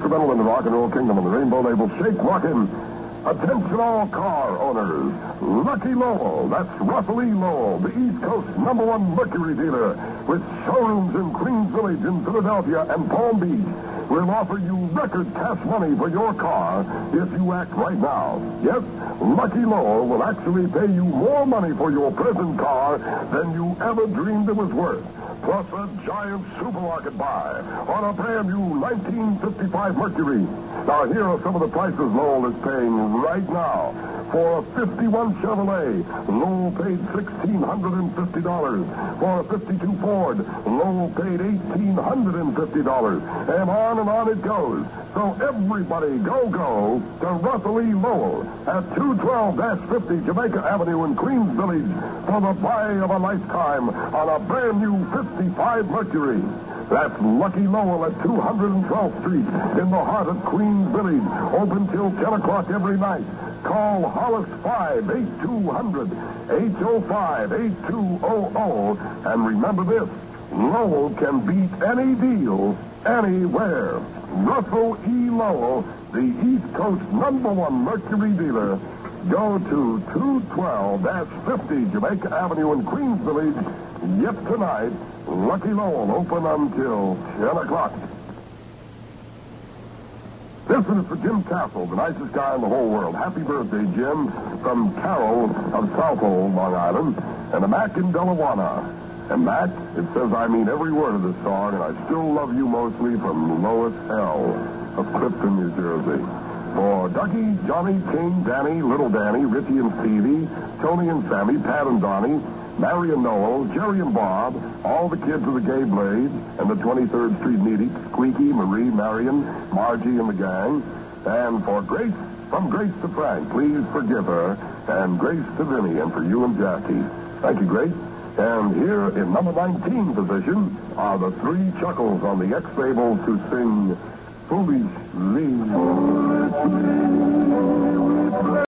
instrumental in the rock and roll kingdom on the Rainbow label. Shake Rockin'. Attention all car owners. Lucky Lowell, that's Russell E. Lowell, the East Coast #1 Mercury dealer with showrooms in Queens Village in Philadelphia and Palm Beach, will offer you record cash money for your car if you act right now. Yes, Lucky Lowell will actually pay you more money for your present car than you ever dreamed it was worth. Plus a giant supermarket buy on a brand new 1955 Mercury. Now, here are some of the prices Lowell is paying right now. For a 51 Chevrolet, Lowell paid $1,650. For a 52 Ford, Lowell paid $1,850. And on it goes. So everybody go to Russell E. Lowell at 212-50 Jamaica Avenue in Queens Village for the buy of a lifetime on a brand new 55 Mercury. That's Lucky Lowell at 212th Street in the heart of Queens Village. Open till 10 o'clock every night. Call Hollis 5-8200, 805-8200. And remember this, Lowell can beat any deal anywhere. Russell E. Lowell, the East Coast #1 Mercury dealer. Go to 212-50 Jamaica Avenue in Queens Village. Yep, tonight, Lucky Lowell open until 10 o'clock. This is for Jim Castle, the nicest guy in the whole world. Happy birthday, Jim, from Carol of Southold, Long Island, and a Mac in Delawana. And Mac, it says I mean every word of this song, and I still love you mostly from Lois L. of Clifton, New Jersey. For Dougie, Johnny, King, Danny, Little Danny, Richie and Stevie, Tony and Sammy, Pat and Donnie, Mary and Noel, Jerry and Bob, all the kids of the Gay Blades, and the 23rd Street Needy, Squeaky, Marie, Marion, Margie, and the gang. And for Grace, from Grace to Frank, please forgive her, and Grace to Vinny, and for you and Jackie. Thank you, Grace. And here in number 19 position are the three Chuckles on the X-Label to sing Foolishly.